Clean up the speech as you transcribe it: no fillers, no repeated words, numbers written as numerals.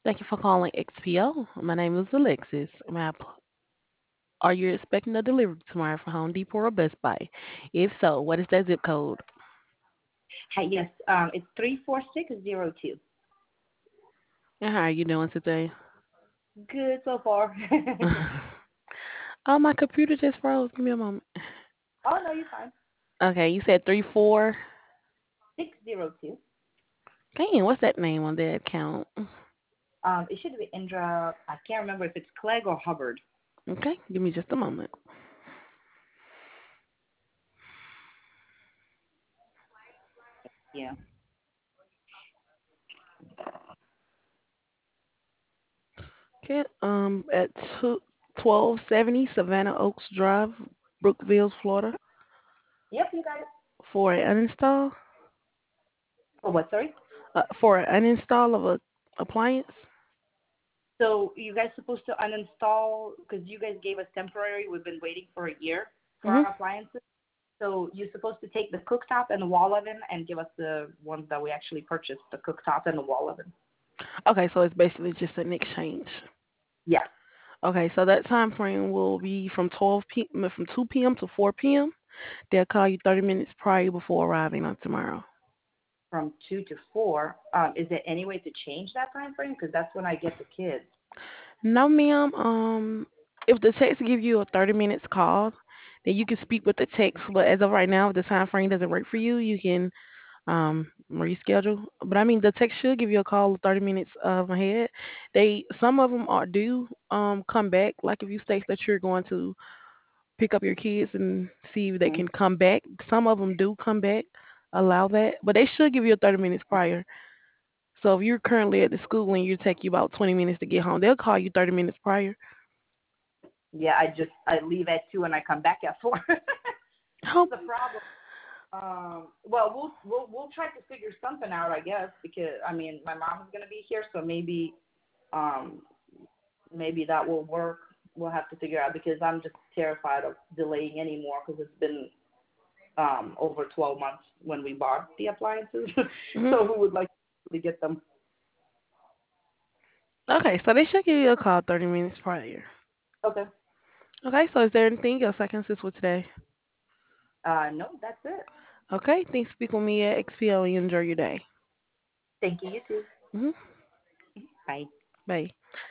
Thank you for calling XPO. My name is Alexis. Are you expecting a delivery tomorrow for Home Depot or Best Buy? If so, what is that zip code? Hi, yes, it's 34602. And how are you doing today? Good so far. Oh, my computer just froze. Give me a moment. Oh, no, you're fine. Okay, you said 3-4. 602. Dang, what's that name on that account? It should be Indra. I can't remember if it's Clegg or Hubbard. Okay, give me just a moment. Yeah. Okay, at 1270 Savannah Oaks Drive, Brookville, Florida, Yep, you got it. for an uninstall. Oh, what, sorry? For an uninstall of a appliance. So you guys supposed to uninstall, because you guys gave us temporary. We've been waiting for a year for Hmm. our appliances. So you're supposed to take the cooktop and the wall oven and give us the ones that we actually purchased, the cooktop and the wall oven. Okay, so it's basically just an exchange. Yeah, Okay, so that time frame will be from from 2 p.m. to 4 p.m. They'll call you 30 minutes prior before arriving on tomorrow. from 2 to 4. Is there any way to change that time frame? Because that's when I get the kids. No, ma'am. If the text give you a 30 minutes call, then you can speak with the text. But as of right now, if the time frame doesn't work for you, you can reschedule. But I mean, the text should give you a call 30 minutes ahead. Some of them are do come back. Like if you state that you're going to pick up your kids and see if they Mhm. can come back. Some of them do come back, allow that, but they should give you a 30 minutes prior. So if you're currently at the school and you take you about 20 minutes to get home, they'll call you 30 minutes prior. Yeah, I leave at 2 and I come back at 4. That's Hope. the problem. Well, we'll try to figure something out, I guess, because I mean my mom's gonna be here, so um maybe that will work. We'll have to figure out because I'm just terrified of delaying anymore because it's been over 12 months when we bought the appliances. Hmm. So we would like to get them. Okay, so they should give you a call 30 minutes prior. Okay. Okay, so is there anything else I can assist with today? No, that's it. Okay, thanks for speaking with me at XPO and you enjoy your day. Thank you. You too. Hmm. Bye. Bye.